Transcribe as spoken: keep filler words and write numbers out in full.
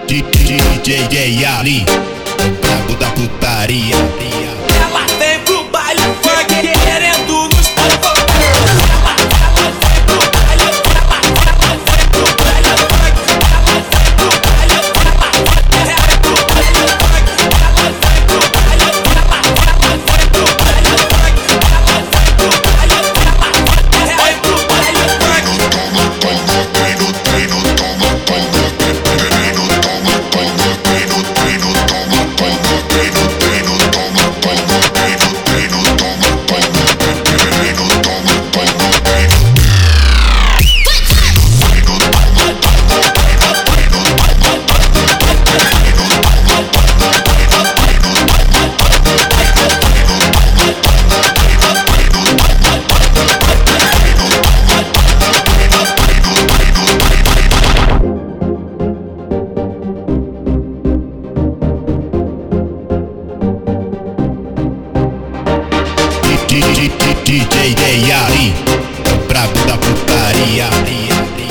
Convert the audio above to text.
D J Ali, o brabo da putaria. Ela vem pro baile funk querendo nos provocar. Ela, ela vem pro baile, ela, ela vem pro baile funk. Ela vem pro baile, ela, ela vem pro baile funk. Ela vem pro baile, ela, ela vem pro baile funk. Ela vem pro baile, ela, ela vem pro baile funk. D J Ali, o brabo da putaria.